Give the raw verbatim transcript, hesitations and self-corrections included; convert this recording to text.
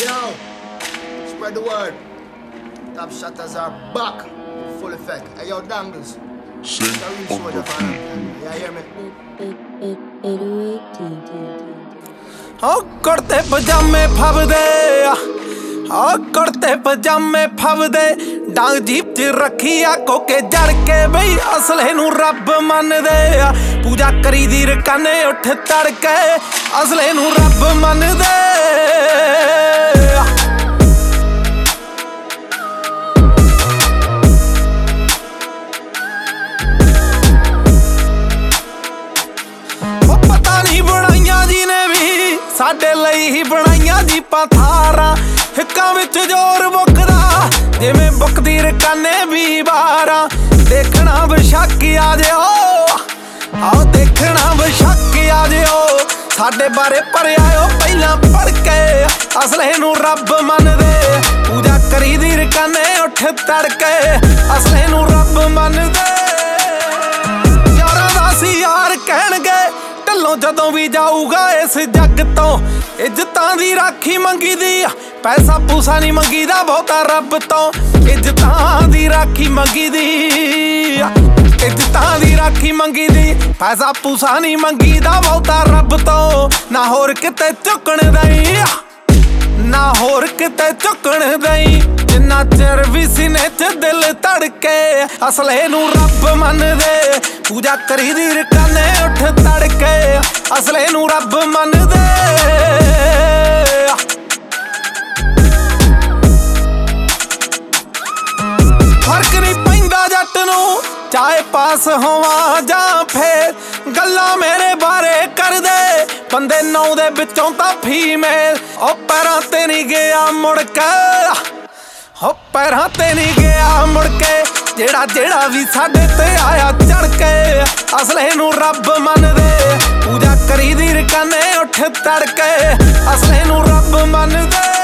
Yo, spread the word. Top Shotters are back in full effect. Hey yo, Dangles. Sing on the beat. Yeah, hear me? ਓ ਕੁੜਤੇ ਪਜਾਮੇ ਫਬਦੇ ਆ ਓ ਕੁੜਤੇ ਪਜਾਮੇ ਫਬਦੇ ਡਾਂਗ jeep ਚ ਰੱਖੀ ਆ ਕੋਕੇ ਜੜ ਕੇ ਬਈ ਅਸਲੇ ਨੂੰ ਰੱਬ ਮੰਨਦੇ ਆ ਪੂਜਾ ਕਰੀ ਦੀ ਰਕਾਨੇ ਉੱਠ ਤੜਕੇ ਅਸਲੇ ਨੂੰ ਰੱਬ ਮੰਨਦੇ ਆ ਸਾਡੇ ਲਈ ਹੀ ਬਣਾਈਆਂ ਜੀਪਾਂ ਥਾਰਾਂ ਹਿੱਕਾਂ ਵਿੱਚ ਜ਼ੋਰ ਮੁੱਕਦਾ ਜਿਵੇਂ ਬੁੱਕਦੀ ਰਕਾਨੇ ਵੀ ਬਾਰਾਂ ਦੇਖਣਾ ਬਸ਼ੱਕ ਆ ਜਿਓ ਆਓ ਦੇਖਣਾ ਬਸ਼ੱਕ ਆ ਜਿਓ ਸਾਡੇ ਬਾਰੇ ਭਰਿਆਓ ਪਹਿਲਾਂ ਪੜ ਕੇ ਅਸਲੇ ਨੂੰ ਰੱਬ ਮੰਨਦੇ ਪੂਜਾ ਕਰੀ ਦੀ ਰਕਾਨੇ ਉੱਠ ਤੜਕੇ ਅਸਲੇ ਨੂੰ ਰੱਬ ਮੰਨਦੇ ਯਾਰਾਂ ਦਾ ਸੀ ਯਾਰ ਕਹਿਣਗੇ ਢੱਲੋਂ ਜਦੋਂ ਵੀ ਜਾਊਗਾ ਇਸ ਜੱਗ ਤੋਂ ਇੱਜ਼ਤਾਂ ਦੀ ਰਾਖੀ ਮੰਗੀ ਦੀ ਪੈਸਾ ਪੂਸਾ ਨਹੀਂ ਮੰਗੀਦਾ ਬਹੁਤਾ ਰੱਬ ਤੋਂ ਇੱਜ਼ਤਾਂ ਦੀ ਰਾਖੀ ਮੰਗੀ ਦੀ ਇੱਜ਼ਤਾਂ ਦੀ ਰਾਖੀ ਮੰਗੀ ਦੀ ਪੈਸਾ ਪੂਸਾ ਨਹੀਂ ਮੰਗੀਦਾ ਬਹੁਤਾ ਰੱਬ ਤੋਂ ਨਾ ਹੋਰ ਕਿਤੇ ਝੁਕਣ ਦਈ ਨਾ ਹੋਰ ਕਿਤੇ ਝੁਕਣ ਦਈ ਜਿੰਨਾ ਚਿਰ ਵੀ ਸੀਨੇ ਚ ਦਿਲ ਧੜਕੇ ਅਸਲੇ ਨੂੰ ਰੱਬ ਮੰਨਦੇ ਪੂਜਾ ਕਰੀ ਦੀ ਰਕਾਨੇ ਉੱਠ ਤੜਕੇ ਅਸਲੇ ਨੂੰ ਰੱਬ ਮੰਨਦੇ ਫਰਕ ਨਹੀਂ ਪੈਂਦਾ ਜੱਟ ਨੂੰ ਚਾਹੇ ਪਾਸ ਹੋਵਾਂ ਜਾਂ ਫੇਰ ਗੱਲਾਂ ਮੇਰੇ ਬਾਰੇ ਕਰਦੇ ਬੰਦੇ ਨੌ ਦੇ ਵਿੱਚੋਂ ਤਾਂ ਫੀਮੇਲ ਉਹ ਪੈਰਾਂ ਤੇ ਨਹੀਂ ਗਿਆ ਮੁੜ ਕੇ ਹੋ ਪੈਰਾਂ ਤੇ ਨਹੀਂ ਗਿਆ ਮੁੜ ਕੇ ਜਿਹੜਾ ਜਿਹੜਾ ਵੀ ਸਾਡੇ ਤੇ ਆਇਆ ਚੜ ਕੇ ਅਸਲੇ ਨੂੰ ਰੱਬ ਮੰਨਦੇ ਪੂਜਾ ਕਰੀ ਦੀ ਰਕਾਨੇ ਉੱਠ ਤੜਕੇ ਅਸਲੇ ਨੂੰ ਰੱਬ ਮੰਨਦੇ